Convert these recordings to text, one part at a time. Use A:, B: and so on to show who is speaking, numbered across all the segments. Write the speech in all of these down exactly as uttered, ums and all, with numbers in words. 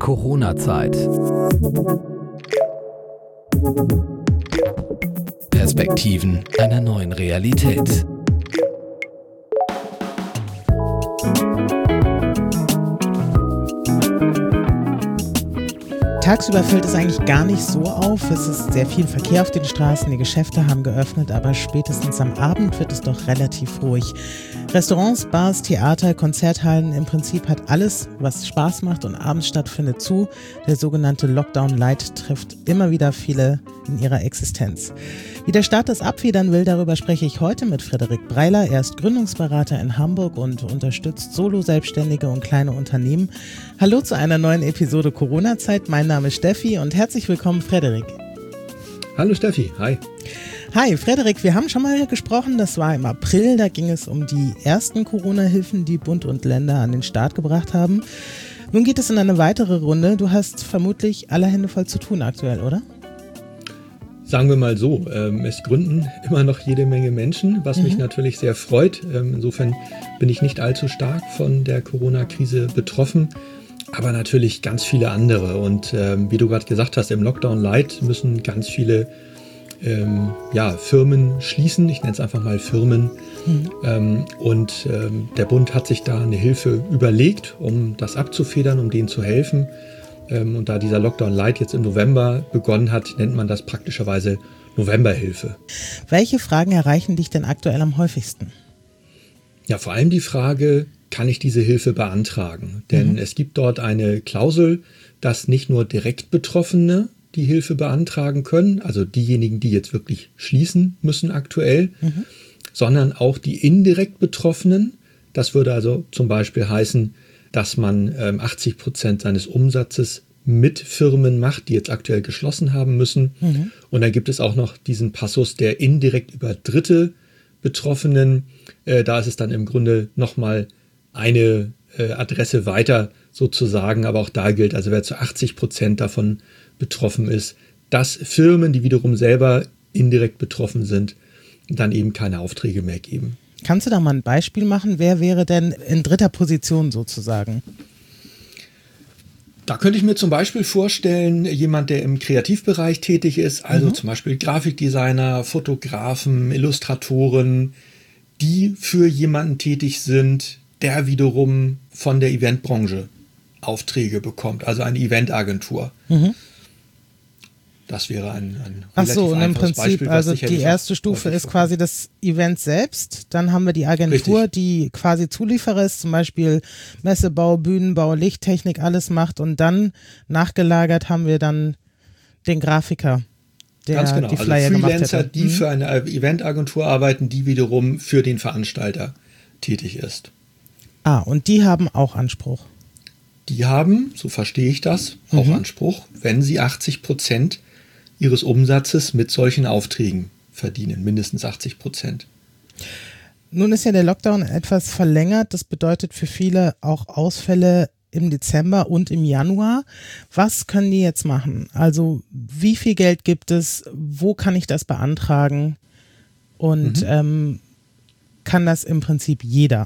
A: Corona-Zeit. Perspektiven einer neuen Realität.
B: Tagsüber fällt es eigentlich gar nicht so auf. Es ist sehr viel Verkehr auf den Straßen, die Geschäfte haben geöffnet, aber spätestens am Abend wird es doch relativ ruhig. Restaurants, Bars, Theater, Konzerthallen, im Prinzip hat alles, was Spaß macht und abends stattfindet, zu. Der sogenannte Lockdown Light trifft immer wieder viele in ihrer Existenz. Wie der Staat das abfedern will, darüber spreche ich heute mit Frederik Breiler. Er ist Gründungsberater in Hamburg und unterstützt Solo-Selbstständige und kleine Unternehmen. Hallo zu einer neuen Episode Corona-Zeit. Mein Name ist Steffi und herzlich willkommen, Frederik.
C: Hallo Steffi, hi.
B: Hi Frederik, wir haben schon mal gesprochen, das war im April, da ging es um die ersten Corona-Hilfen, die Bund und Länder an den Start gebracht haben. Nun geht es in eine weitere Runde. Du hast vermutlich alle Hände voll zu tun aktuell, oder?
C: Sagen wir mal so, ähm, es gründen immer noch jede Menge Menschen, was mhm. mich natürlich sehr freut. Ähm, insofern bin ich nicht allzu stark von der Corona-Krise betroffen, aber natürlich ganz viele andere. Und ähm, wie du gerade gesagt hast, im Lockdown Light müssen ganz viele ähm, ja, Firmen schließen. Ich nenne es einfach mal Firmen. Mhm. Ähm, und ähm, der Bund hat sich da eine Hilfe überlegt, um das abzufedern, um denen zu helfen. Und da dieser Lockdown Light jetzt im November begonnen hat, nennt man das praktischerweise Novemberhilfe.
B: Welche Fragen erreichen dich denn aktuell am häufigsten?
C: Ja, vor allem die Frage, kann ich diese Hilfe beantragen? Denn mhm. es gibt dort eine Klausel, dass nicht nur direkt Betroffene die Hilfe beantragen können, also diejenigen, die jetzt wirklich schließen müssen aktuell, mhm. sondern auch die indirekt Betroffenen. Das würde also zum Beispiel heißen, dass man ähm, achtzig Prozent seines Umsatzes mit Firmen macht, die jetzt aktuell geschlossen haben müssen. Mhm. Und dann gibt es auch noch diesen Passus der indirekt über Dritte Betroffenen. Äh, da ist es dann im Grunde nochmal eine äh, Adresse weiter sozusagen. Aber auch da gilt, also wer zu achtzig Prozent davon betroffen ist, dass Firmen, die wiederum selber indirekt betroffen sind, dann eben keine Aufträge mehr geben.
B: Kannst du da mal ein Beispiel machen? Wer wäre denn in dritter Position sozusagen?
C: Da könnte ich mir zum Beispiel vorstellen, jemand, der im Kreativbereich tätig ist, also mhm. zum Beispiel Grafikdesigner, Fotografen, Illustratoren, die für jemanden tätig sind, der wiederum von der Eventbranche Aufträge bekommt, also eine Eventagentur. Mhm. Das wäre ein, ein
B: Ach so, und im Prinzip, Beispiel, also die erste Stufe ist quasi das Event selbst. Dann haben wir die Agentur, Richtig. die quasi Zulieferer ist, zum Beispiel Messebau, Bühnenbau, Lichttechnik, alles macht. Und dann nachgelagert haben wir dann den Grafiker, der
C: Ganz genau.
B: die Flyer
C: also
B: gemacht
C: Freelancer,
B: hätte.
C: die mhm. für eine Eventagentur arbeiten, die wiederum für den Veranstalter tätig ist.
B: Ah, und die haben auch Anspruch.
C: Die haben, so verstehe ich das, auch mhm. Anspruch, wenn sie achtzig Prozent ihres Umsatzes mit solchen Aufträgen verdienen, mindestens achtzig Prozent.
B: Nun ist ja der Lockdown etwas verlängert. Das bedeutet für viele auch Ausfälle im Dezember und im Januar. Was können die jetzt machen? Also wie viel Geld gibt es? Wo kann ich das beantragen? Und mhm. ähm, kann das im Prinzip jeder,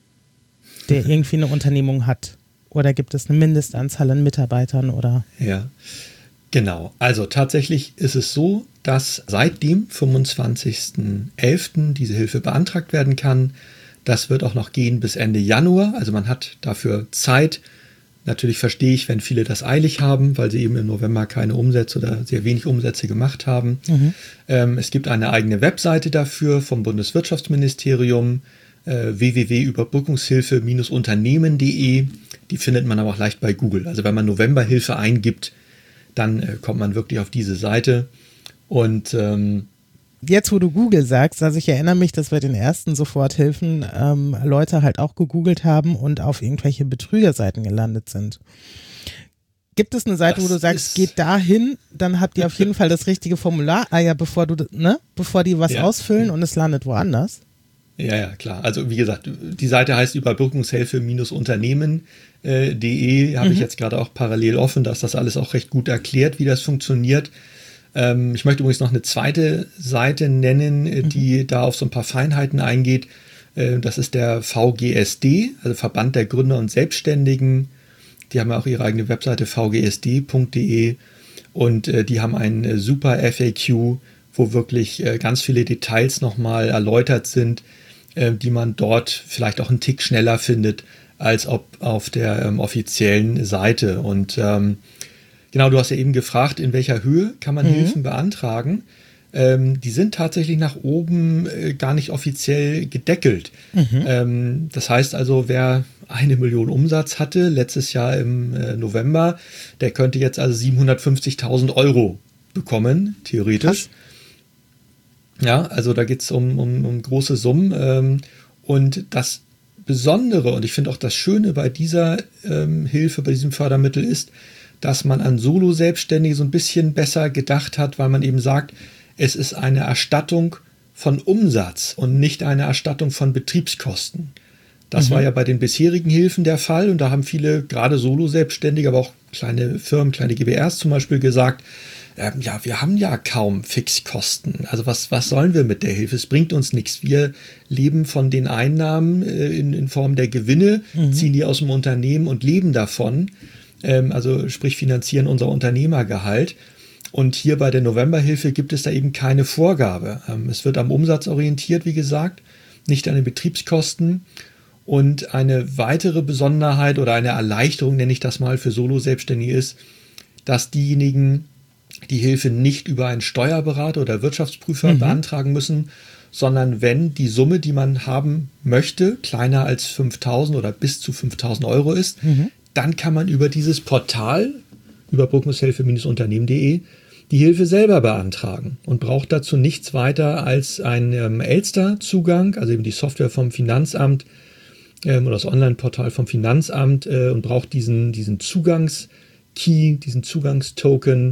B: der irgendwie eine Unternehmung hat? Oder gibt es eine Mindestanzahl an Mitarbeitern? Oder?
C: Ja. Genau, also tatsächlich ist es so, dass seit dem fünfundzwanzigsten elften diese Hilfe beantragt werden kann. Das wird auch noch gehen bis Ende Januar, also man hat dafür Zeit. Natürlich verstehe ich, wenn viele das eilig haben, weil sie eben im November keine Umsätze oder sehr wenig Umsätze gemacht haben. Mhm. Ähm, es gibt eine eigene Webseite dafür vom Bundeswirtschaftsministerium, äh, w w w punkt überbrückungshilfe Bindestrich unternehmen punkt de. Die findet man aber auch leicht bei Google. Also wenn man Novemberhilfe eingibt, dann äh, kommt man wirklich auf diese Seite. Und ähm,
B: jetzt, wo du Google sagst, also ich erinnere mich, dass bei den ersten Soforthilfen ähm, Leute halt auch gegoogelt haben und auf irgendwelche Betrügerseiten gelandet sind. Gibt es eine Seite, wo du sagst, geht dahin, dann habt ihr auf jeden Fall das richtige Formular, ah ja, bevor du, ne, bevor die was ja. ausfüllen und es landet woanders?
C: Ja, ja, klar. Also wie gesagt, die Seite heißt Überbrückungshilfe Bindestrich unternehmen punkt de, habe mhm. ich jetzt gerade auch parallel offen, dass das alles auch recht gut erklärt, wie das funktioniert. Ähm, ich möchte übrigens noch eine zweite Seite nennen, mhm. die da auf so ein paar Feinheiten eingeht. Äh, das ist der V G S D, also Verband der Gründer und Selbstständigen. Die haben auch ihre eigene Webseite v g s d punkt d e und äh, die haben einen äh, super F A Q, wo wirklich äh, ganz viele Details nochmal erläutert sind, äh, die man dort vielleicht auch einen Tick schneller findet, als ob auf der ähm, offiziellen Seite. Und ähm, genau, du hast ja eben gefragt, in welcher Höhe kann man mhm. Hilfen beantragen. Ähm, die sind tatsächlich nach oben äh, gar nicht offiziell gedeckelt. Mhm. Ähm, das heißt also, wer eine Million Umsatz hatte, letztes Jahr im äh, November, der könnte jetzt also siebenhundertfünfzigtausend Euro bekommen, theoretisch. Krass. Ja, also da geht es um, um, um große Summen. Ähm, und das Besondere und ich finde auch das Schöne bei dieser ähm, Hilfe, bei diesem Fördermittel ist, dass man an Solo-Selbstständige so ein bisschen besser gedacht hat, weil man eben sagt, es ist eine Erstattung von Umsatz und nicht eine Erstattung von Betriebskosten. Das mhm. war ja bei den bisherigen Hilfen der Fall und da haben viele, gerade Solo-Selbstständige, aber auch kleine Firmen, kleine G b Rs zum Beispiel gesagt, äh, ja, wir haben ja kaum Fixkosten. Also was, was sollen wir mit der Hilfe? Es bringt uns nichts. Wir leben von den Einnahmen äh, in, in Form der Gewinne, mhm. ziehen die aus dem Unternehmen und leben davon. Ähm, also sprich finanzieren unser Unternehmergehalt. Und hier bei der Novemberhilfe gibt es da eben keine Vorgabe. Ähm, es wird am Umsatz orientiert, wie gesagt, nicht an den Betriebskosten. Und eine weitere Besonderheit oder eine Erleichterung, nenne ich das mal, für Solo-Selbstständige ist, dass diejenigen die Hilfe nicht über einen Steuerberater oder Wirtschaftsprüfer mhm. beantragen müssen, sondern wenn die Summe, die man haben möchte, kleiner als fünftausend oder bis zu fünftausend Euro ist, mhm. dann kann man über dieses Portal, überbrückungshilfe Bindestrich unternehmen punkt de, die Hilfe selber beantragen und braucht dazu nichts weiter als einen ähm, Elster-Zugang, also eben die Software vom Finanzamt ähm, oder das Online-Portal vom Finanzamt äh, und braucht diesen, diesen Zugangskey, diesen Zugangstoken,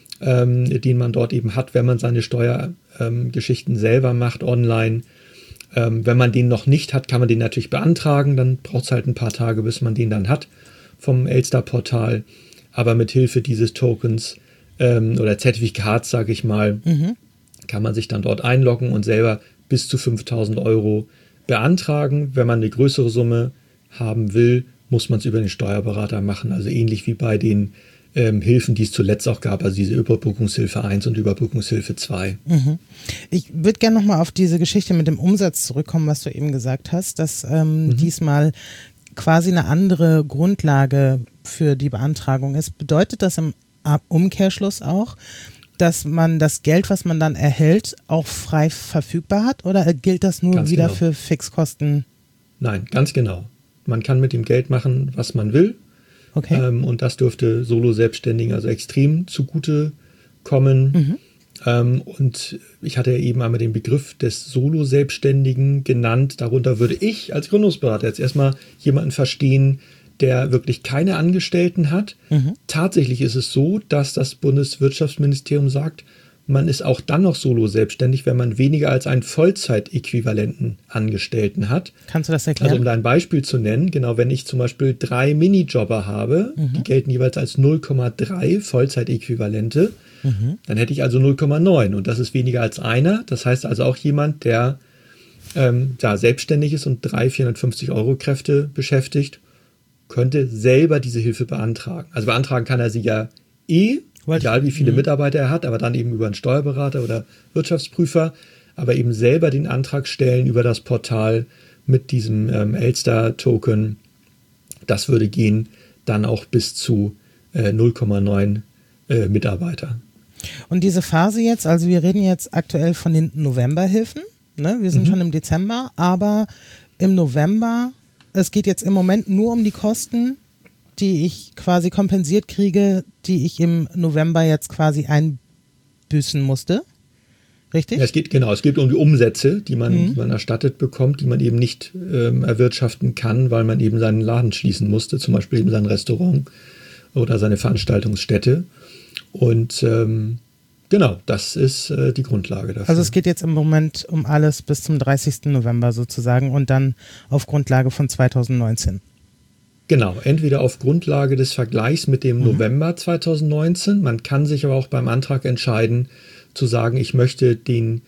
C: ähm, den man dort eben hat, wenn man seine Steuergeschichten ähm, selber macht online. Ähm, wenn man den noch nicht hat, kann man den natürlich beantragen, dann braucht es halt ein paar Tage, bis man den dann hat vom Elster-Portal. Aber mit Hilfe dieses Tokens ähm, oder Zertifikats, sage ich mal, mhm. kann man sich dann dort einloggen und selber bis zu fünftausend Euro beantragen. Wenn man eine größere Summe haben will, muss man es über den Steuerberater machen. Also ähnlich wie bei den ähm, Hilfen, die es zuletzt auch gab, also diese Überbrückungshilfe eins und Überbrückungshilfe zwei.
B: Mhm. Ich würde gerne nochmal auf diese Geschichte mit dem Umsatz zurückkommen, was du eben gesagt hast, dass ähm, mhm. diesmal quasi eine andere Grundlage für die Beantragung ist. Bedeutet das im Umkehrschluss auch, dass man das Geld, was man dann erhält, auch frei verfügbar hat oder gilt das nur ganz wieder genau für Fixkosten?
C: Nein, ganz genau. Man kann mit dem Geld machen, was man will. Okay. Ähm, und das dürfte Solo-Selbstständigen also extrem zugute kommen. Mhm. Ähm, und ich hatte ja eben einmal den Begriff des Solo-Selbstständigen genannt. Darunter würde ich als Gründungsberater jetzt erstmal jemanden verstehen, der wirklich keine Angestellten hat. Mhm. Tatsächlich ist es so, dass das Bundeswirtschaftsministerium sagt, man ist auch dann noch solo-selbstständig, wenn man weniger als einen Vollzeitäquivalenten Angestellten hat.
B: Kannst du das erklären?
C: Also um da ein Beispiel zu nennen, genau, wenn ich zum Beispiel drei Minijobber habe, mhm. die gelten jeweils als null Komma drei Vollzeitäquivalente, mhm. dann hätte ich also null Komma neun und das ist weniger als einer. Das heißt also auch jemand, der ähm, ja, selbstständig ist und drei vierhundertfünfzig Euro Kräfte beschäftigt, könnte selber diese Hilfe beantragen. Also beantragen kann er sie ja eh, egal wie viele Mitarbeiter er hat, aber dann eben über einen Steuerberater oder Wirtschaftsprüfer, aber eben selber den Antrag stellen über das Portal mit diesem ähm, Elster-Token. Das würde gehen dann auch bis zu äh, null Komma neun äh, Mitarbeiter.
B: Und diese Phase jetzt, also wir reden jetzt aktuell von den Novemberhilfen, ne? Wir sind mhm. schon im Dezember, aber im November, es geht jetzt im Moment nur um die Kosten, die ich quasi kompensiert kriege, die ich im November jetzt quasi einbüßen musste. Richtig?
C: Ja, es geht, genau, es geht um die Umsätze, die man, mhm. die man erstattet bekommt, die man eben nicht ähm, erwirtschaften kann, weil man eben seinen Laden schließen musste, zum Beispiel eben sein Restaurant oder seine Veranstaltungsstätte. Und ähm, genau, das ist äh, die Grundlage dafür.
B: Also es geht jetzt im Moment um alles bis zum dreißigsten November sozusagen und dann auf Grundlage von zweitausendneunzehn.
C: Genau, entweder auf Grundlage des Vergleichs mit dem mhm. November zweitausendneunzehn. Man kann sich aber auch beim Antrag entscheiden, zu sagen, ich möchte den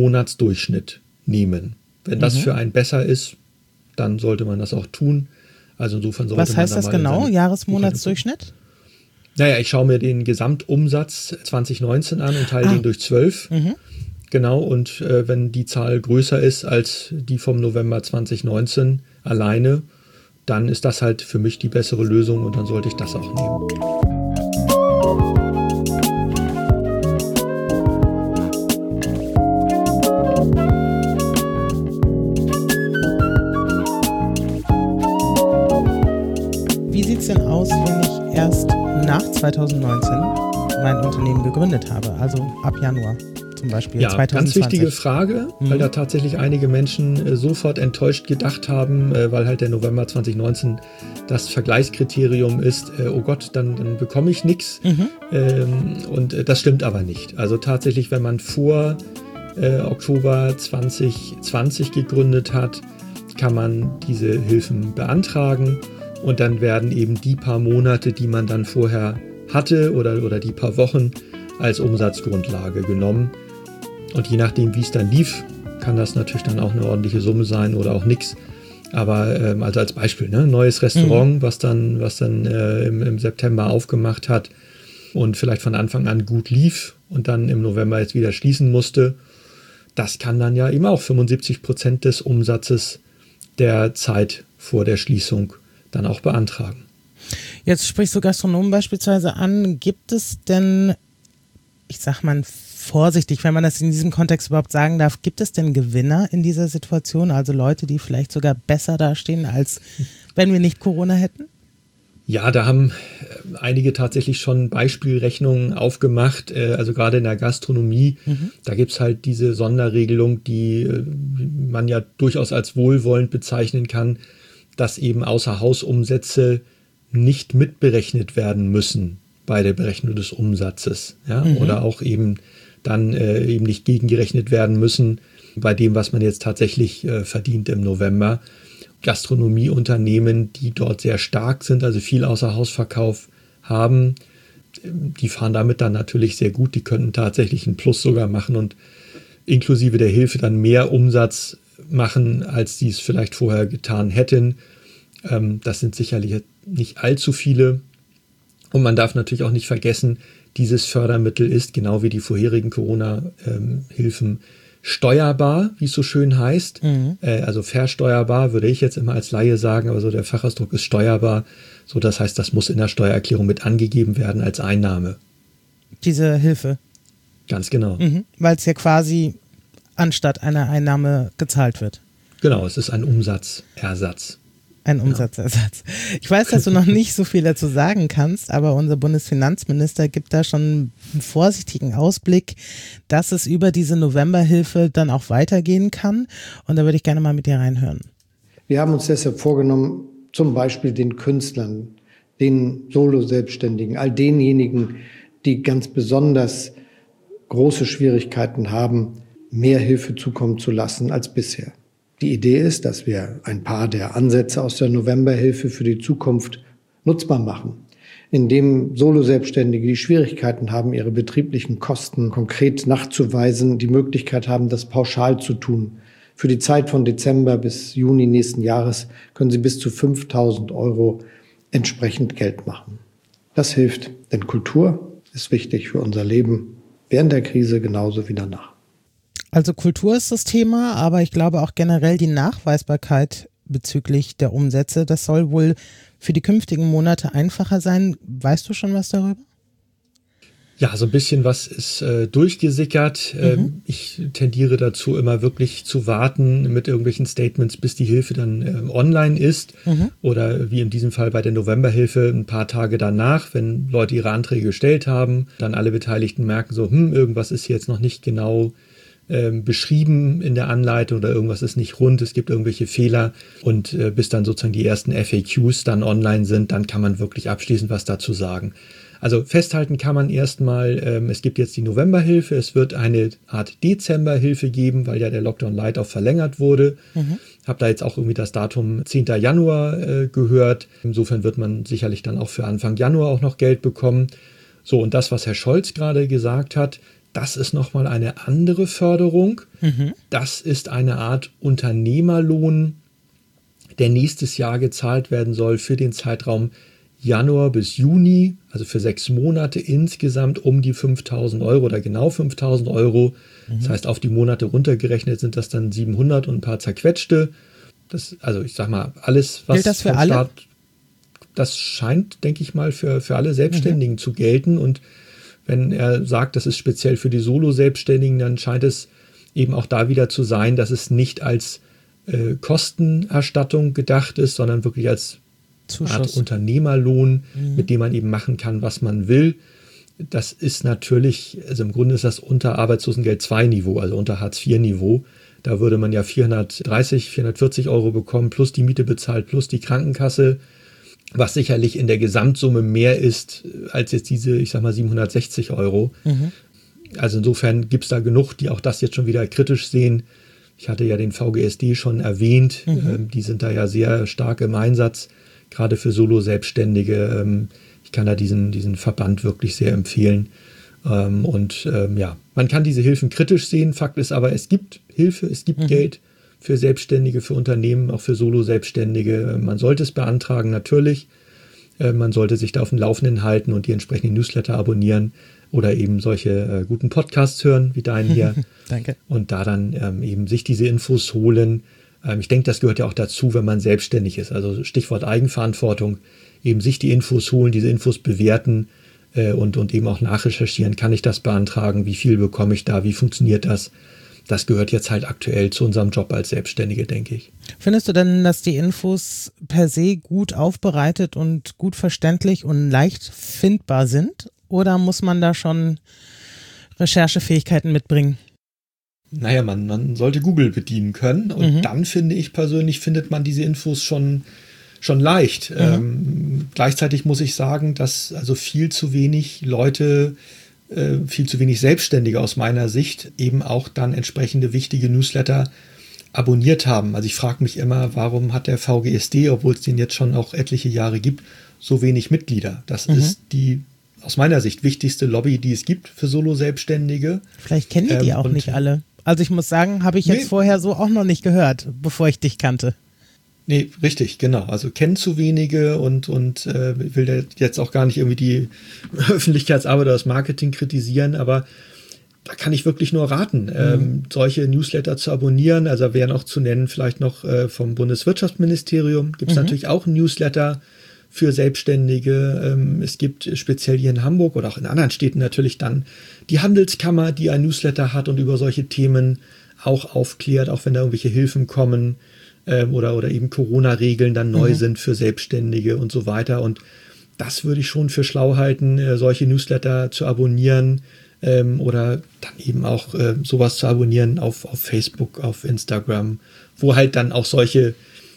C: Jahresmonatsdurchschnitt nehmen. Wenn das mhm. für einen besser ist, dann sollte man das auch tun. Also insofern sollte
B: Was heißt
C: man da
B: das
C: mal
B: genau, Jahresmonatsdurchschnitt?
C: Naja, ich schaue mir den Gesamtumsatz zwanzig neunzehn an und teile
B: Ah.
C: den durch zwölf.
B: Mhm.
C: Genau, und äh, wenn die Zahl größer ist als die vom November zwanzig neunzehn alleine, dann ist das halt für mich die bessere Lösung und dann sollte ich das auch nehmen.
B: Wie sieht es denn aus, wenn ich erst nach zwanzig neunzehn mein Unternehmen gegründet habe, also ab Januar zum Beispiel
C: Ja,
B: zwanzig zwanzig?
C: ganz wichtige Frage,
B: Mhm.
C: weil da tatsächlich einige Menschen äh, sofort enttäuscht gedacht haben, äh, weil halt der November zwanzig neunzehn das Vergleichskriterium ist, äh, oh Gott, dann, dann bekomme ich nichts.
B: Mhm.
C: Ähm, und äh, das stimmt aber nicht. Also tatsächlich, wenn man vor äh, Oktober zwanzig zwanzig gegründet hat, kann man diese Hilfen beantragen und dann werden eben die paar Monate, die man dann vorher hatte oder, oder die paar Wochen als Umsatzgrundlage genommen. Und je nachdem, wie es dann lief, kann das natürlich dann auch eine ordentliche Summe sein oder auch nichts. Aber ähm, also als Beispiel, ne, neues Restaurant, mhm. was dann, was dann äh, im, im September aufgemacht hat und vielleicht von Anfang an gut lief und dann im November jetzt wieder schließen musste, das kann dann ja eben auch fünfundsiebzig Prozent des Umsatzes der Zeit vor der Schließung dann auch beantragen.
B: Jetzt sprichst du Gastronomen beispielsweise an. Gibt es denn, ich sag mal vorsichtig, wenn man das in diesem Kontext überhaupt sagen darf, gibt es denn Gewinner in dieser Situation? Also Leute, die vielleicht sogar besser dastehen, als wenn wir nicht Corona hätten?
C: Ja, da haben einige tatsächlich schon Beispielrechnungen aufgemacht, also gerade in der Gastronomie. Mhm. Da gibt es halt diese Sonderregelung, die man ja durchaus als wohlwollend bezeichnen kann, dass eben Außerhausumsätze nicht mitberechnet werden müssen bei der Berechnung des Umsatzes. Ja? Mhm. Oder auch eben dann äh, eben nicht gegengerechnet werden müssen bei dem, was man jetzt tatsächlich äh, verdient im November. Gastronomieunternehmen, die dort sehr stark sind, also viel Außerhausverkauf haben, die fahren damit dann natürlich sehr gut. Die könnten tatsächlich einen Plus sogar machen und inklusive der Hilfe dann mehr Umsatz machen, als die es vielleicht vorher getan hätten. Ähm, das sind sicherlich nicht allzu viele. Und man darf natürlich auch nicht vergessen, dieses Fördermittel ist, genau wie die vorherigen Corona-Hilfen, ähm, steuerbar, wie es so schön heißt. Mhm. Äh, also versteuerbar, würde ich jetzt immer als Laie sagen, aber so der Fachausdruck ist steuerbar. So, das heißt, das muss in der Steuererklärung mit angegeben werden als Einnahme.
B: Diese Hilfe?
C: Ganz genau.
B: Mhm. Weil es ja quasi anstatt einer Einnahme gezahlt wird.
C: Genau, es ist ein Umsatzersatz.
B: Ein Umsatzersatz. Ich weiß, dass du noch nicht so viel dazu sagen kannst, aber unser Bundesfinanzminister gibt da schon einen vorsichtigen Ausblick, dass es über diese Novemberhilfe dann auch weitergehen kann. Und da würde ich gerne mal mit dir reinhören.
D: Wir haben uns deshalb vorgenommen, zum Beispiel den Künstlern, den Solo-Selbstständigen, all denjenigen, die ganz besonders große Schwierigkeiten haben, mehr Hilfe zukommen zu lassen als bisher. Die Idee ist, dass wir ein paar der Ansätze aus der Novemberhilfe für die Zukunft nutzbar machen, indem Solo-Selbstständige, die Schwierigkeiten haben, ihre betrieblichen Kosten konkret nachzuweisen, die Möglichkeit haben, das pauschal zu tun. Für die Zeit von Dezember bis Juni nächsten Jahres können sie bis zu fünftausend Euro entsprechend Geld machen. Das hilft, denn Kultur ist wichtig für unser Leben während der Krise genauso wie danach.
B: Also Kultur ist das Thema, aber ich glaube auch generell die Nachweisbarkeit bezüglich der Umsätze, das soll wohl für die künftigen Monate einfacher sein. Weißt du schon was darüber?
C: Ja, so ein bisschen was ist äh, durchgesickert. Mhm. Ähm, ich tendiere dazu, immer wirklich zu warten mit irgendwelchen Statements, bis die Hilfe dann äh, online ist. Mhm. Oder wie in diesem Fall bei der Novemberhilfe ein paar Tage danach, wenn Leute ihre Anträge gestellt haben, dann alle Beteiligten merken so, hm, irgendwas ist jetzt noch nicht genau ähm, beschrieben in der Anleitung oder irgendwas ist nicht rund, es gibt irgendwelche Fehler. Und äh, bis dann sozusagen die ersten F A Qs dann online sind, dann kann man wirklich abschließend was dazu sagen. Also festhalten kann man erstmal, ähm, es gibt jetzt die Novemberhilfe, es wird eine Art Dezemberhilfe geben, weil ja der Lockdown Light auch verlängert wurde. Mhm. Habe da jetzt auch irgendwie das Datum zehnten Januar äh, gehört. Insofern wird man sicherlich dann auch für Anfang Januar auch noch Geld bekommen. So, und das, was Herr Scholz gerade gesagt hat, das ist nochmal eine andere Förderung. Mhm. Das ist eine Art Unternehmerlohn, der nächstes Jahr gezahlt werden soll für den Zeitraum Januar bis Juni, also für sechs Monate insgesamt um die fünftausend Euro oder genau fünftausend Euro. Mhm. Das heißt, auf die Monate runtergerechnet sind das dann siebenhundert und ein paar zerquetschte. Das, also ich sag mal, alles, was
B: gilt das für alle?
C: Staat, das scheint, denke ich mal, für, für alle Selbstständigen mhm. zu gelten. Und wenn er sagt, das ist speziell für die Solo-Selbstständigen, dann scheint es eben auch da wieder zu sein, dass es nicht als äh, Kostenerstattung gedacht ist, sondern wirklich als
B: Zuschuss.
C: Art Unternehmerlohn, mhm. mit dem man eben machen kann, was man will. Das ist natürlich, also im Grunde ist das unter Arbeitslosengeld zwei Niveau, also unter Hartz vier Niveau. Da würde man ja vierhundertdreißig, vierhundertvierzig Euro bekommen, plus die Miete bezahlt, plus die Krankenkasse, was sicherlich in der Gesamtsumme mehr ist als jetzt diese, ich sag mal, siebenhundertsechzig Euro. Mhm. Also insofern gibt es da genug, die auch das jetzt schon wieder kritisch sehen. Ich hatte ja den V G S D schon erwähnt, mhm. ähm, die sind da ja sehr stark im Einsatz, gerade für Solo-Selbstständige. Ähm, ich kann da diesen, diesen Verband wirklich sehr empfehlen. Ähm, und ähm, ja, man kann diese Hilfen kritisch sehen. Fakt ist aber, es gibt Hilfe, es gibt mhm. Geld für Selbstständige, für Unternehmen, auch für Solo-Selbstständige. Man sollte es beantragen, natürlich. Äh, man sollte sich da auf dem Laufenden halten und die entsprechenden Newsletter abonnieren oder eben solche äh, guten Podcasts hören, wie deinen hier.
B: Danke.
C: Und da dann ähm, eben sich diese Infos holen. Ähm, ich denke, das gehört ja auch dazu, wenn man selbstständig ist. Also Stichwort Eigenverantwortung, eben sich die Infos holen, diese Infos bewerten äh, und, und eben auch nachrecherchieren. Kann ich das beantragen? Wie viel bekomme ich da? Wie funktioniert das? Das gehört jetzt halt aktuell zu unserem Job als Selbstständige, denke ich.
B: Findest du denn, dass die Infos per se gut aufbereitet und gut verständlich und leicht findbar sind? Oder muss man da schon Recherchefähigkeiten mitbringen?
C: Naja, man, man sollte Google bedienen können. Und mhm. dann, finde ich persönlich, findet man diese Infos schon, schon leicht. Mhm. Ähm, gleichzeitig muss ich sagen, dass also viel zu wenig Leute... viel zu wenig Selbstständige aus meiner Sicht eben auch dann entsprechende wichtige Newsletter abonniert haben. Also ich frage mich immer, warum hat der V G S D, obwohl es den jetzt schon auch etliche Jahre gibt, so wenig Mitglieder? Das mhm. ist die aus meiner Sicht wichtigste Lobby, die es gibt für Solo-Selbstständige.
B: Vielleicht kennen die, die ähm, auch nicht alle. Also ich muss sagen, habe ich jetzt nee. vorher so auch noch nicht gehört, bevor ich dich kannte.
C: Nee, richtig, genau. Also kennen zu wenige und, und äh, will jetzt auch gar nicht irgendwie die Öffentlichkeitsarbeit oder das Marketing kritisieren, aber da kann ich wirklich nur raten, mhm. ähm, solche Newsletter zu abonnieren. Also wären auch zu nennen vielleicht noch äh, vom Bundeswirtschaftsministerium. Gibt es mhm. natürlich auch ein Newsletter für Selbstständige. Ähm, es gibt speziell hier in Hamburg oder auch in anderen Städten natürlich dann die Handelskammer, die ein Newsletter hat und über solche Themen auch aufklärt, auch wenn da irgendwelche Hilfen kommen. Oder, oder eben Corona-Regeln dann neu mhm. sind für Selbstständige und so weiter. Und das würde ich schon für schlau halten, solche Newsletter zu abonnieren ähm, oder dann eben auch äh, sowas zu abonnieren auf, auf Facebook, auf Instagram, wo halt dann auch solche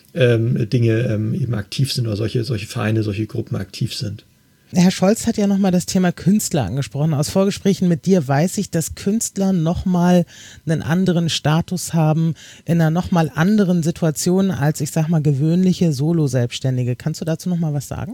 C: ähm, Dinge ähm, eben aktiv sind oder solche, solche Vereine, solche Gruppen aktiv sind.
B: Herr Scholz hat ja nochmal das Thema Künstler angesprochen. Aus Vorgesprächen mit dir weiß ich, dass Künstler nochmal einen anderen Status haben, in einer nochmal anderen Situation als, ich sag mal, gewöhnliche Solo-Selbstständige. Kannst du dazu nochmal was sagen?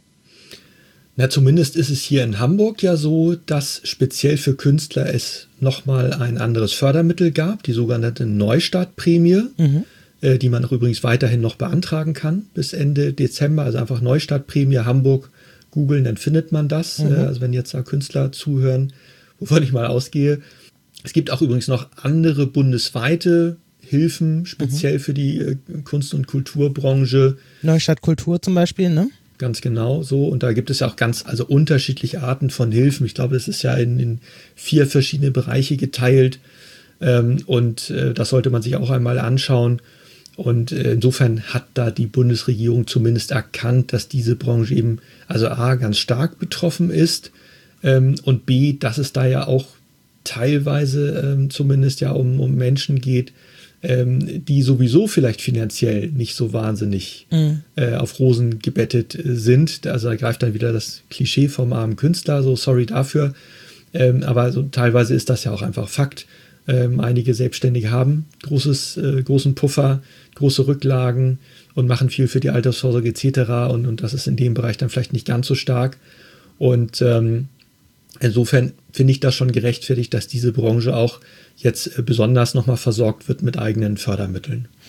C: Na, zumindest ist es hier in Hamburg ja so, dass speziell für Künstler es nochmal ein anderes Fördermittel gab, die sogenannte Neustartprämie, mhm. äh, die man auch übrigens weiterhin noch beantragen kann bis Ende Dezember. Also einfach Neustartprämie Hamburg googeln, dann findet man das. Mhm. Also wenn jetzt da Künstler zuhören, wovon ich mal ausgehe. Es gibt auch übrigens noch andere bundesweite Hilfen, speziell mhm. für die äh, Kunst- und Kulturbranche.
B: Neustadt Kultur zum Beispiel, ne?
C: Ganz genau so. Und da gibt es ja auch ganz, also unterschiedliche Arten von Hilfen. Ich glaube, es ist ja in, in vier verschiedene Bereiche geteilt. Ähm, und äh, das sollte man sich auch einmal anschauen. Und äh, insofern hat da die Bundesregierung zumindest erkannt, dass diese Branche eben, also A, ganz stark betroffen ist ähm, und B, dass es da ja auch teilweise ähm, zumindest ja um, um Menschen geht, ähm, die sowieso vielleicht finanziell nicht so wahnsinnig mhm. äh, auf Rosen gebettet äh, sind. Also da greift dann wieder das Klischee vom armen Künstler, so sorry dafür. Ähm, aber so teilweise ist das ja auch einfach Fakt. Ähm, einige Selbstständige haben großes, äh, großen Puffer, große Rücklagen und machen viel für die Altersvorsorge et cetera. Und, und das ist in dem Bereich dann vielleicht nicht ganz so stark. Und ähm, insofern finde ich das schon gerechtfertigt, dass diese Branche auch jetzt äh, besonders nochmal versorgt wird mit eigenen Fördermitteln.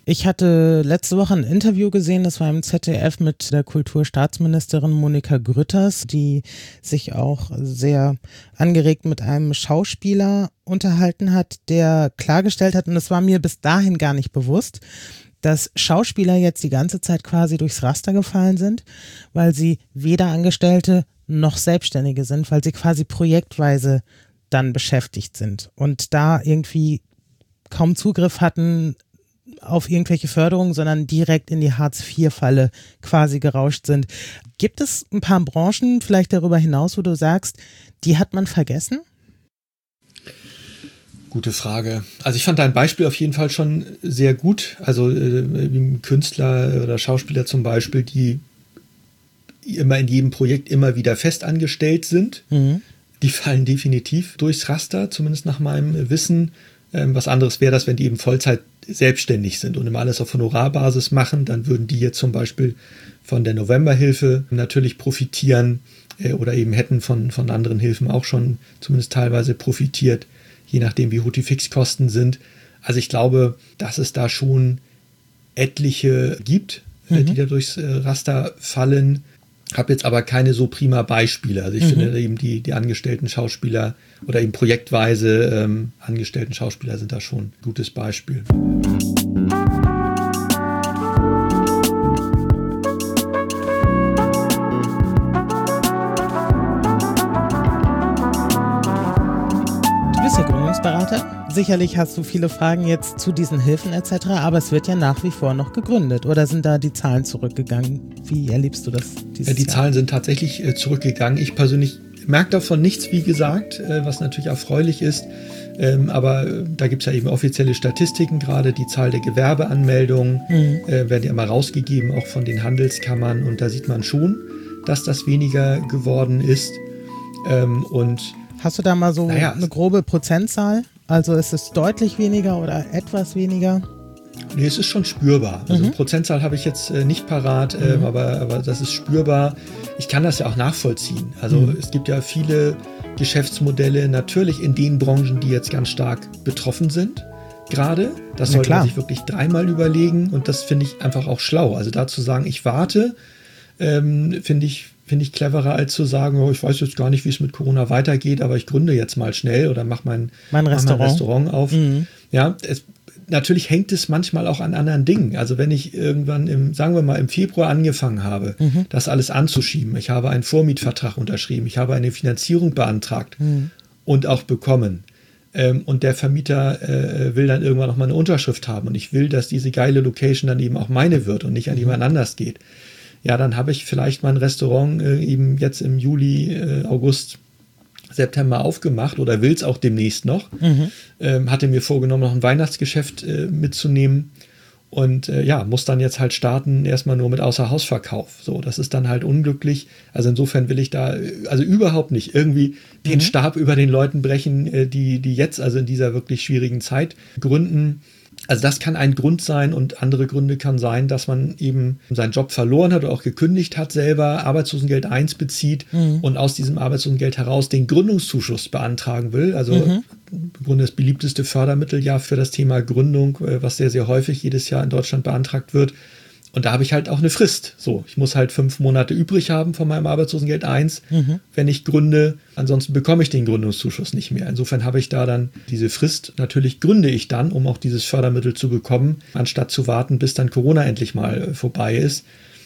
B: Ich hatte letzte Woche ein Interview gesehen, das war im Z D F mit der Kulturstaatsministerin Monika Grütters, die sich auch sehr angeregt mit einem Schauspieler unterhalten hat, der klargestellt hat, und das war mir bis dahin gar nicht bewusst, dass Schauspieler jetzt die ganze Zeit quasi durchs Raster gefallen sind, weil sie weder Angestellte noch Selbstständige sind, weil sie quasi projektweise dann beschäftigt sind und da irgendwie kaum Zugriff hatten auf irgendwelche Förderungen, sondern direkt in die Hartz vier Falle quasi gerauscht sind. Gibt es ein paar Branchen vielleicht darüber hinaus, wo du sagst, die hat man vergessen?
C: Gute Frage. Also ich fand dein Beispiel auf jeden Fall schon sehr gut. Also äh, Künstler oder Schauspieler zum Beispiel, die immer in jedem Projekt immer wieder festangestellt sind. Mhm. Die fallen definitiv durchs Raster, zumindest nach meinem Wissen. Ähm, was anderes wäre das, wenn die eben Vollzeit selbstständig sind und immer alles auf Honorarbasis machen, dann würden die jetzt zum Beispiel von der Novemberhilfe natürlich profitieren äh, oder eben hätten von, von anderen Hilfen auch schon zumindest teilweise profitiert, je nachdem wie hoch die Fixkosten sind. Also ich glaube, dass es da schon etliche gibt, mhm. äh, die da durchs äh, Raster fallen. Habe jetzt aber keine so prima Beispiele. Also ich mhm. finde eben die, die angestellten Schauspieler oder eben projektweise ähm, angestellten Schauspieler sind da schon ein gutes Beispiel.
B: Du bist ja Gründungsberater. Sicherlich hast du viele Fragen jetzt zu diesen Hilfen et cetera, aber es wird ja nach wie vor noch gegründet. Oder sind da die Zahlen zurückgegangen? Wie erlebst du das dieses
C: ja, die
B: Jahr?
C: Zahlen sind tatsächlich äh, zurückgegangen. Ich persönlich merke davon nichts, wie gesagt, äh, was natürlich erfreulich ist. Ähm, aber äh, da gibt es ja eben offizielle Statistiken, gerade die Zahl der Gewerbeanmeldungen mhm. äh, werden ja immer rausgegeben, auch von den Handelskammern. Und da sieht man schon, dass das weniger geworden ist. Ähm, und
B: Hast du da mal so
C: naja,
B: eine grobe Prozentzahl? Also ist es deutlich weniger oder etwas weniger?
C: Nee, es ist schon spürbar. Also
B: Mhm.
C: Prozentzahl habe ich jetzt äh, nicht parat, äh,
B: Mhm.
C: aber, aber das ist spürbar. Ich kann das ja auch nachvollziehen. Also
B: Mhm.
C: es gibt ja viele Geschäftsmodelle, natürlich in den Branchen, die jetzt ganz stark betroffen sind. Gerade, das
B: Na
C: sollte
B: klar.
C: man sich wirklich dreimal überlegen und das finde ich einfach auch schlau. Also da zu sagen, ich warte, ähm, finde ich, finde ich cleverer, als zu sagen, oh, ich weiß jetzt gar nicht, wie es mit Corona weitergeht, aber ich gründe jetzt mal schnell oder mache mein,
B: Mein
C: mach
B: Restaurant.
C: mein Restaurant auf.
B: Mhm.
C: Ja, es, natürlich hängt es manchmal auch an anderen Dingen. Also wenn ich irgendwann im, sagen wir mal, im Februar angefangen habe, mhm. das alles anzuschieben, ich habe einen Vormietvertrag unterschrieben, ich habe eine Finanzierung beantragt mhm. und auch bekommen. Ähm, und der Vermieter äh, will dann irgendwann noch mal eine Unterschrift haben und ich will, dass diese geile Location dann eben auch meine wird und nicht an jemand anders geht. Ja, dann habe ich vielleicht mein Restaurant äh, eben jetzt im Juli, äh, August, September aufgemacht oder will es auch demnächst noch. Mhm. Ähm, hatte mir vorgenommen, noch ein Weihnachtsgeschäft äh, mitzunehmen und äh, ja, muss dann jetzt halt starten, erstmal nur mit Außerhausverkauf. So, das ist dann halt unglücklich. Also insofern will ich da also überhaupt nicht irgendwie mhm. den Stab über den Leuten brechen, äh, die, die jetzt also in dieser wirklich schwierigen Zeit gründen. Also das kann ein Grund sein und andere Gründe kann sein, dass man eben seinen Job verloren hat oder auch gekündigt hat, selber Arbeitslosengeld eins bezieht mhm. und aus diesem Arbeitslosengeld heraus den Gründungszuschuss beantragen will. Also mhm. im Grunde das beliebteste Fördermittel ja für das Thema Gründung, was sehr, sehr häufig jedes Jahr in Deutschland beantragt wird. Und da habe ich halt auch eine Frist. So, ich muss halt fünf Monate übrig haben von meinem Arbeitslosengeld eins, mhm. wenn ich gründe. Ansonsten bekomme ich den Gründungszuschuss nicht mehr. Insofern habe ich da dann diese Frist. Natürlich gründe ich dann, um auch dieses Fördermittel zu bekommen, anstatt zu warten, bis dann Corona endlich mal vorbei ist.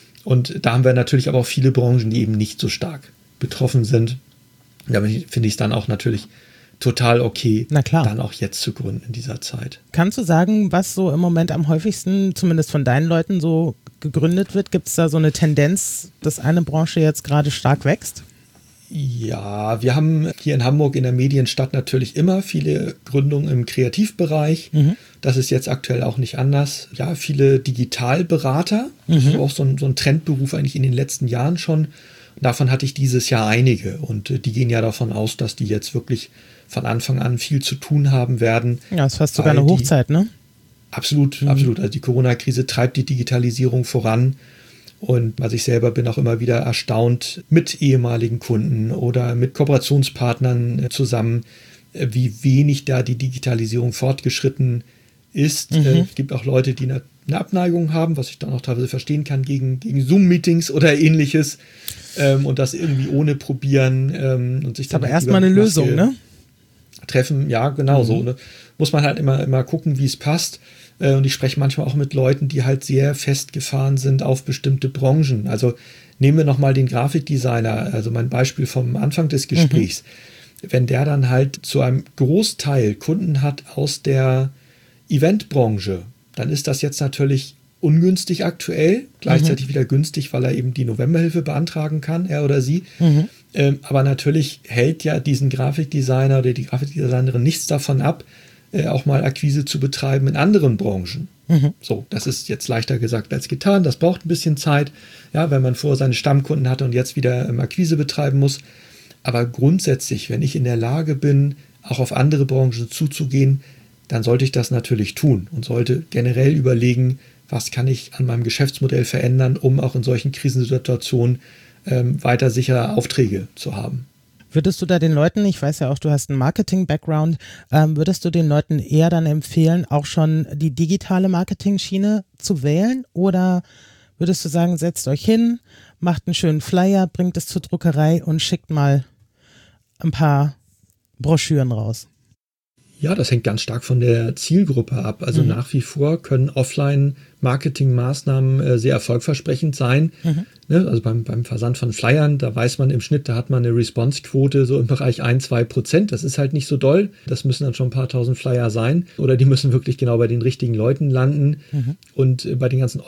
C: Und da haben wir natürlich aber auch viele Branchen, die eben nicht so stark betroffen sind. Da finde ich es dann auch natürlich total okay,
B: Na klar.
C: dann auch jetzt zu gründen in dieser Zeit.
B: Kannst du sagen, was so im Moment am häufigsten, zumindest von deinen Leuten, so gegründet wird? Gibt es da so eine Tendenz, dass eine Branche jetzt gerade stark wächst?
C: Ja, wir haben hier in Hamburg in der Medienstadt natürlich immer viele Gründungen im Kreativbereich. Mhm. Das ist jetzt aktuell auch nicht anders. Ja, viele Digitalberater. Mhm. Das ist auch so ein, so ein Trendberuf eigentlich in den letzten Jahren schon. Davon hatte ich dieses Jahr einige und äh, die gehen ja davon aus, dass die jetzt wirklich von Anfang an viel zu tun haben werden.
B: Ja, es ist fast sogar eine Hochzeit, ne?
C: Absolut,
B: Mhm.
C: absolut. Also die Corona-Krise treibt die Digitalisierung voran. Und also ich selber bin auch immer wieder erstaunt mit ehemaligen Kunden oder mit Kooperationspartnern zusammen, wie wenig da die Digitalisierung fortgeschritten ist. Mhm. Es gibt auch Leute, die eine Abneigung haben, was ich dann auch teilweise verstehen kann, gegen, gegen Zoom-Meetings oder ähnliches ähm, und das irgendwie ohne probieren ähm, und sich dann
B: aber
C: halt
B: erstmal eine Lösung, ne?
C: Treffen, ja, genau
B: mhm.
C: so. Ne? Muss man halt immer, immer gucken, wie es passt. Äh, und ich spreche manchmal auch mit Leuten, die halt sehr festgefahren sind auf bestimmte Branchen. Also nehmen wir nochmal den Grafikdesigner, also mein Beispiel vom Anfang des Gesprächs. Mhm. Wenn der dann halt zu einem Großteil Kunden hat aus der Eventbranche, dann ist das jetzt natürlich ungünstig aktuell, gleichzeitig mhm. wieder günstig, weil er eben die Novemberhilfe beantragen kann, er oder sie. Mhm. Ähm, aber natürlich hält ja diesen Grafikdesigner oder die Grafikdesignerin nichts davon ab, äh, auch mal Akquise zu betreiben in anderen Branchen. Mhm. So, das ist jetzt leichter gesagt als getan. Das braucht ein bisschen Zeit, ja, wenn man vorher seine Stammkunden hatte und jetzt wieder ähm, Akquise betreiben muss. Aber grundsätzlich, wenn ich in der Lage bin, auch auf andere Branchen zuzugehen, dann sollte ich das natürlich tun und sollte generell überlegen, was kann ich an meinem Geschäftsmodell verändern, um auch in solchen Krisensituationen ähm, weiter sichere Aufträge zu haben.
B: Würdest du da den Leuten, ich weiß ja auch, du hast einen Marketing-Background, ähm, würdest du den Leuten eher dann empfehlen, auch schon die digitale Marketing-Schiene zu wählen? Oder würdest du sagen, setzt euch hin, macht einen schönen Flyer, bringt es zur Druckerei und schickt mal ein paar Broschüren raus?
C: Ja, das hängt ganz stark von der Zielgruppe ab. Also mhm. nach wie vor können Offline-Marketing-Maßnahmen äh, sehr erfolgversprechend sein. Mhm. Ne? Also beim, beim Versand von Flyern, da weiß man im Schnitt, da hat man eine Response-Quote so im Bereich ein, zwei Prozent. Das ist halt nicht so doll. Das müssen dann schon ein paar tausend Flyer sein. Oder die müssen wirklich genau bei den richtigen Leuten landen. Mhm. Und äh, bei den ganzen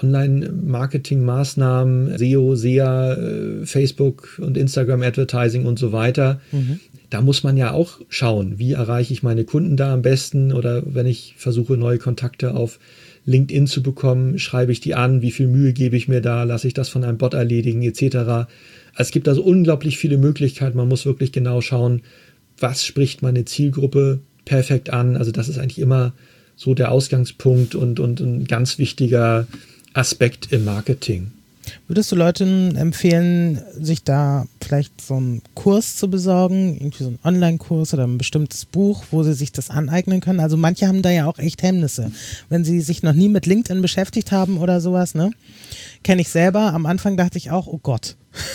C: Online-Marketing-Maßnahmen, S E O, S E A, äh, Facebook und Instagram-Advertising und so weiter, mhm. da muss man ja auch schauen, wie erreiche ich meine Kunden da am besten, oder wenn ich versuche, neue Kontakte auf LinkedIn zu bekommen, schreibe ich die an, wie viel Mühe gebe ich mir da, lasse ich das von einem Bot erledigen et cetera. Also es gibt also unglaublich viele Möglichkeiten, man muss wirklich genau schauen, was spricht meine Zielgruppe perfekt an. Also das ist eigentlich immer so der Ausgangspunkt und, und ein ganz wichtiger Aspekt im Marketing.
B: Würdest du Leuten empfehlen, sich da vielleicht so einen Kurs zu besorgen, irgendwie so einen Online-Kurs oder ein bestimmtes Buch, wo sie sich das aneignen können? Also manche haben da ja auch echt Hemmnisse, wenn sie sich noch nie mit LinkedIn beschäftigt haben oder sowas, ne? Kenne ich selber. Am Anfang dachte ich auch, oh Gott,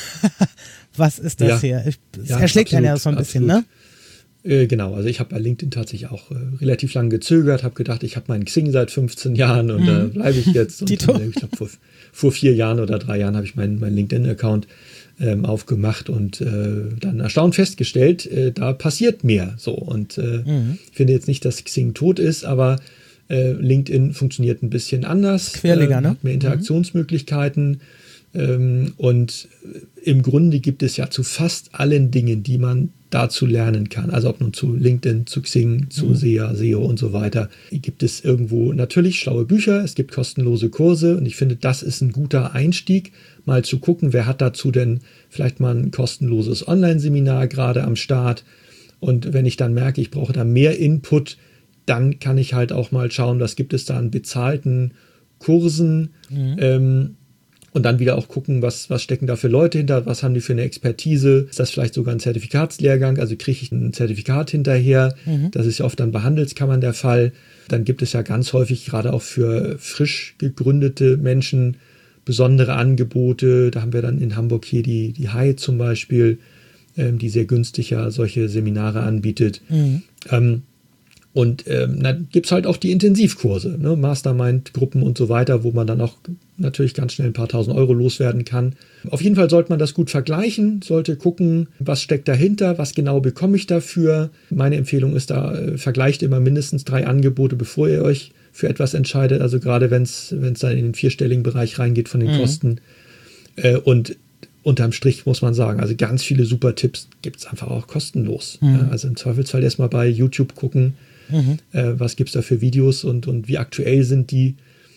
B: was ist das ja, hier? Es ja, erschlägt einen ja so ein bisschen, absolut. Ne?
C: Äh, genau, also ich habe bei LinkedIn tatsächlich auch äh, relativ lange gezögert, habe gedacht, ich habe meinen Xing seit fünfzehn Jahren und da mhm. äh, bleibe ich jetzt. Und dann, ich glaube, vor, vor vier Jahren oder drei Jahren habe ich meinen, meinen LinkedIn-Account ähm, aufgemacht und äh, dann erstaunt festgestellt, äh, da passiert mehr. So. Und äh, mhm. ich finde jetzt nicht, dass Xing tot ist, aber äh, LinkedIn funktioniert ein bisschen anders.
B: Querleger, äh, ne?
C: Hat mehr Interaktionsmöglichkeiten. Mhm. Ähm, und im Grunde gibt es ja zu fast allen Dingen, die man dazu lernen kann, also ob nun zu LinkedIn, zu Xing, zu mhm. S E A, S E O und so weiter, gibt es irgendwo natürlich schlaue Bücher, es gibt kostenlose Kurse und ich finde, das ist ein guter Einstieg, mal zu gucken, wer hat dazu denn vielleicht mal ein kostenloses Online-Seminar gerade am Start, und wenn ich dann merke, ich brauche da mehr Input, dann kann ich halt auch mal schauen, was gibt es da an bezahlten Kursen, mhm. ähm, und dann wieder auch gucken, was, was stecken da für Leute hinter, was haben die für eine Expertise, ist das vielleicht sogar ein Zertifikatslehrgang, also kriege ich ein Zertifikat hinterher, mhm. das ist ja oft dann bei Handelskammern der Fall. Dann gibt es ja ganz häufig, gerade auch für frisch gegründete Menschen, besondere Angebote, da haben wir dann in Hamburg hier die, die H I zum Beispiel, ähm, die sehr günstig ja solche Seminare anbietet. Mhm. Ähm, Und ähm, dann gibt es halt auch die Intensivkurse, ne? Mastermind-Gruppen und so weiter, wo man dann auch natürlich ganz schnell ein paar tausend Euro loswerden kann. Auf jeden Fall sollte man das gut vergleichen, sollte gucken, was steckt dahinter, was genau bekomme ich dafür. Meine Empfehlung ist da, äh, vergleicht immer mindestens drei Angebote, bevor ihr euch für etwas entscheidet. Also gerade wenn es wenn es dann in den vierstelligen Bereich reingeht von den mhm. Kosten. Äh, und unterm Strich muss man sagen, also ganz viele super Tipps gibt es einfach auch kostenlos. Mhm. Ja, also im Zweifelsfall erstmal bei YouTube gucken, Mhm. Äh, was gibt es da für Videos und, und wie aktuell sind die,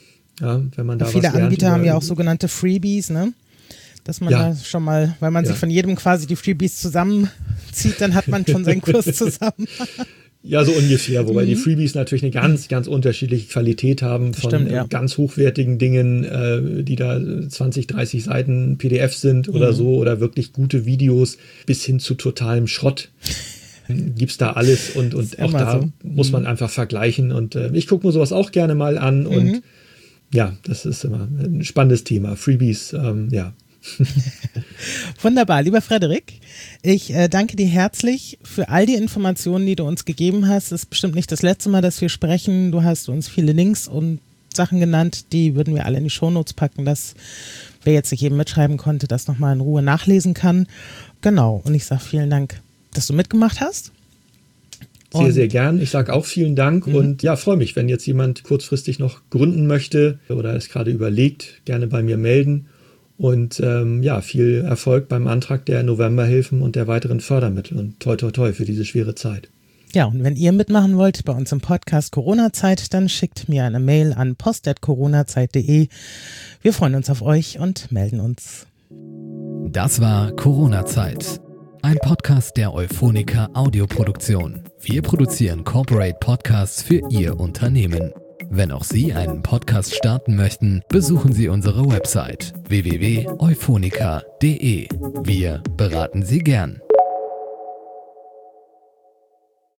C: ja, wenn man da
B: viele
C: was lernt.
B: Viele Anbieter haben ja auch sogenannte Freebies, ne? Dass man ja. da schon mal, weil man ja. sich von jedem quasi die Freebies zusammenzieht, dann hat man schon seinen Kurs zusammen.
C: Ja, so ungefähr, wobei mhm. die Freebies natürlich eine ganz, ganz unterschiedliche Qualität haben, von Stimmt, ja. ganz hochwertigen Dingen, äh, die da zwanzig, dreißig Seiten P D F sind mhm. oder so, oder wirklich gute Videos, bis hin zu totalem Schrott. Gibt's da alles, und, und auch da so. muss man einfach vergleichen, und äh, ich gucke mir sowas auch gerne mal an, mhm. und ja, das ist immer ein spannendes Thema. Freebies, ähm, ja.
B: Wunderbar, lieber Frederik, ich äh, danke dir herzlich für all die Informationen, die du uns gegeben hast. Es ist bestimmt nicht das letzte Mal, dass wir sprechen. Du hast uns viele Links und Sachen genannt, die würden wir alle in die Shownotes packen, dass wer jetzt nicht eben mitschreiben konnte, das nochmal in Ruhe nachlesen kann. Genau, und ich sage vielen Dank, dass du mitgemacht hast.
C: Sehr,
B: und
C: sehr gern. Ich sage auch vielen Dank mhm. und ja, freue mich, wenn jetzt jemand kurzfristig noch gründen möchte oder es gerade überlegt, gerne bei mir melden. Und ähm, ja, viel Erfolg beim Antrag der Novemberhilfen und der weiteren Fördermittel und toi toi toi für diese schwere Zeit.
B: Ja, und wenn ihr mitmachen wollt bei uns im Podcast Corona-Zeit, dann schickt mir eine Mail an post at coronazeit punkt de. Wir freuen uns auf euch und melden uns.
A: Das war Corona-Zeit, ein Podcast der Euphonica Audioproduktion. Wir produzieren Corporate Podcasts für Ihr Unternehmen. Wenn auch Sie einen Podcast starten möchten, besuchen Sie unsere Website w w w punkt euphonica punkt de. Wir beraten Sie gern.